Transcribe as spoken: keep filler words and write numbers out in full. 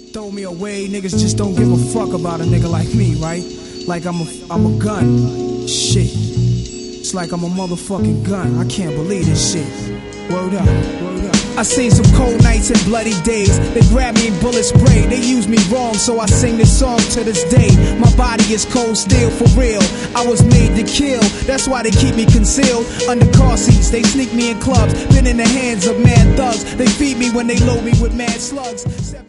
Throw me away, niggas just don't give a fuck about a nigga like me, right? Like I'm a, I'm a gun. Shit. It's like I'm a motherfucking gun. I can't believe this shit. Word up, word up. I seen some cold nights and bloody days. They grab me and bullet spray. They use me wrong, so I sing this song to this day. My body is cold steel for real. I was made to kill. That's why they keep me concealed under car seats. They sneak me in clubs. Been in the hands of mad thugs. They feed me when they load me with mad slugs.